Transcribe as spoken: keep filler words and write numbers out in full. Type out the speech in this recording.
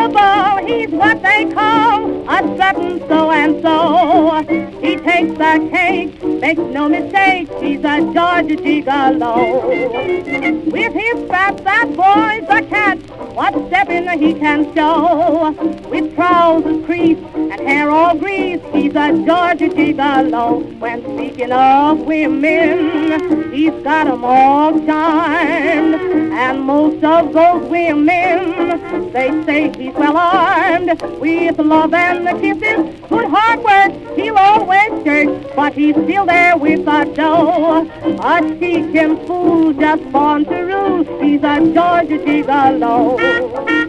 gullible, he's what they call a certain so-and-so. He takes the cake, makes no mistake, he's a Georgia gigolo. With his straps, that boy's a cat, what stepping he can show. With trousers creased and hair all greased, he's a Georgia gigolo. When speaking of women, he's got 'em all charmed. And most of those women, they say he's well armed. With love and the kisses, good hard work, he'll always church, but he's still there with the dough. A chicken fool just born to rule, he's a Georgia gigolo.